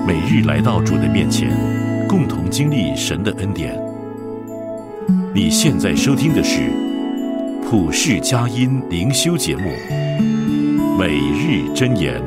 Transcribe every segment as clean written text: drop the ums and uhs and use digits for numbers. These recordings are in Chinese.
每日来到主的面前，共同经历神的恩典。你现在收听的是普世佳音灵修节目《每日箴言》。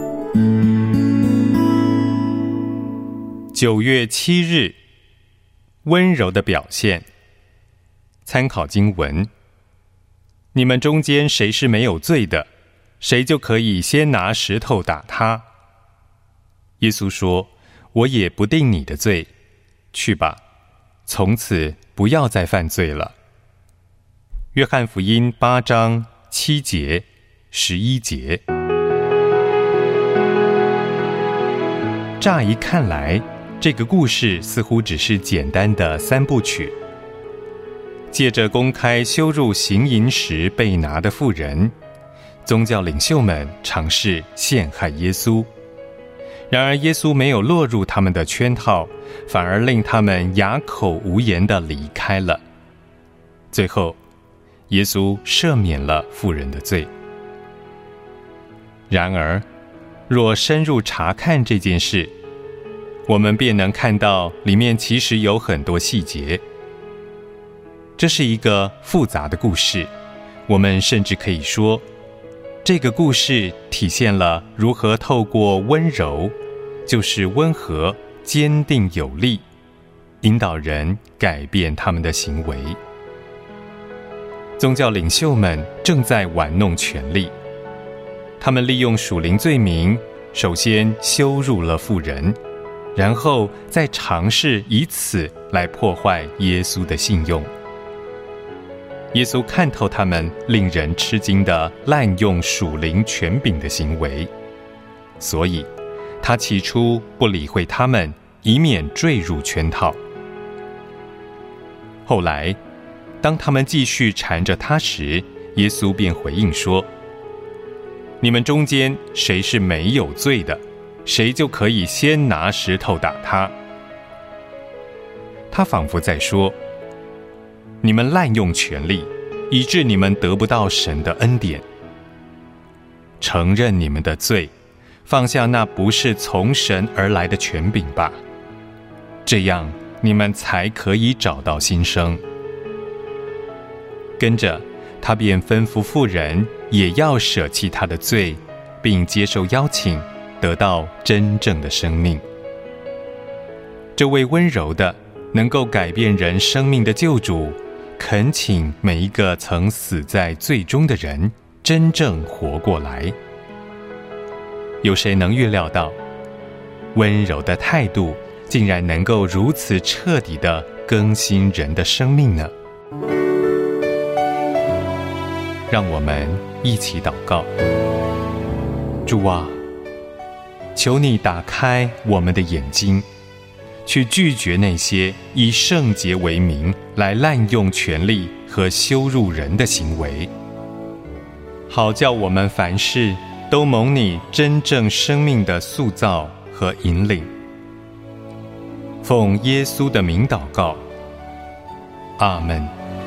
9月7日，温柔的表现。参考经文：你们中间谁是没有罪的，谁就可以先拿石头打他。耶稣说：我也不定你的罪，去吧，从此不要再犯罪了。约翰福音8章7节、11节。乍一看来，这个故事似乎只是简单的3部曲，借着公开羞辱行淫时被拿的妇人，宗教领袖们尝试陷害耶稣。然而耶稣没有落入他们的圈套，反而令他们哑口无言地离开了。最后，耶稣赦免了妇人的罪。然而，若深入查看这件事，我们便能看到里面其实有很多细节。这是一个复杂的故事，我们甚至可以说，这个故事体现了如何透过温柔，就是温和、坚定有力，引导人改变他们的行为。宗教领袖们正在玩弄权力，他们利用属灵罪名，首先羞辱了妇人，然后再尝试以此来破坏耶稣的信用。耶稣看透他们令人吃惊的滥用属灵权柄的行为，所以他起初不理会他们，以免坠入圈套。后来，当他们继续缠着他时，耶稣便回应说：你们中间谁是没有罪的，谁就可以先拿石头打他。他仿佛在说，你们滥用权力，以致你们得不到神的恩典。承认你们的罪，放下那不是从神而来的权柄吧，这样你们才可以找到新生。跟着他便吩咐妇人也要舍弃他的罪，并接受邀请，得到真正的生命。这位温柔的能够改变人生命的救主，恳请每一个曾死在罪中的人真正活过来。有谁能预料到，温柔的态度竟然能够如此彻底地更新人的生命呢？让我们一起祷告。主啊，求你打开我们的眼睛，去拒绝那些以圣洁为名来滥用权力和羞辱人的行为，好叫我们凡事都蒙你真正生命的塑造和引领。奉耶稣的名祷告，阿们。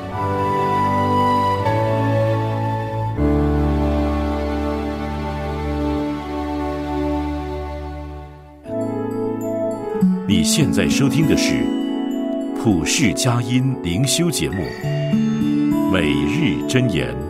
你现在收听的是普世佳音灵修节目《每日箴言》。